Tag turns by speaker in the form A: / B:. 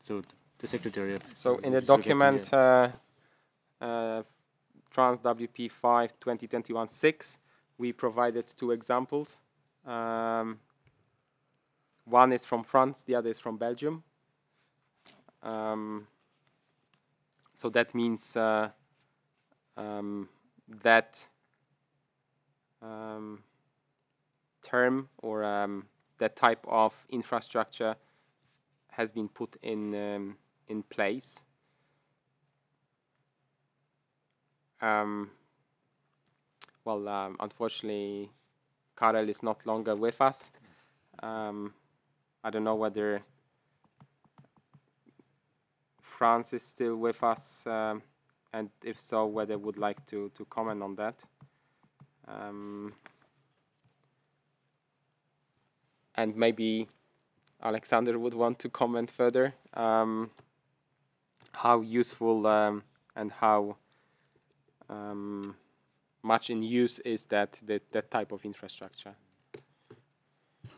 A: So the Secretariat.
B: So in the
A: just look at
B: document Trans WP 5 2021-6, we provided two examples. One is from France, the other is from Belgium. So that means that term or that type of infrastructure has been put in place. Unfortunately, Karel is not longer with us. I don't know whether France is still with us, and if so, whether would like to comment on that. And maybe Alexander would want to comment further. How useful and how much in use is that type of infrastructure?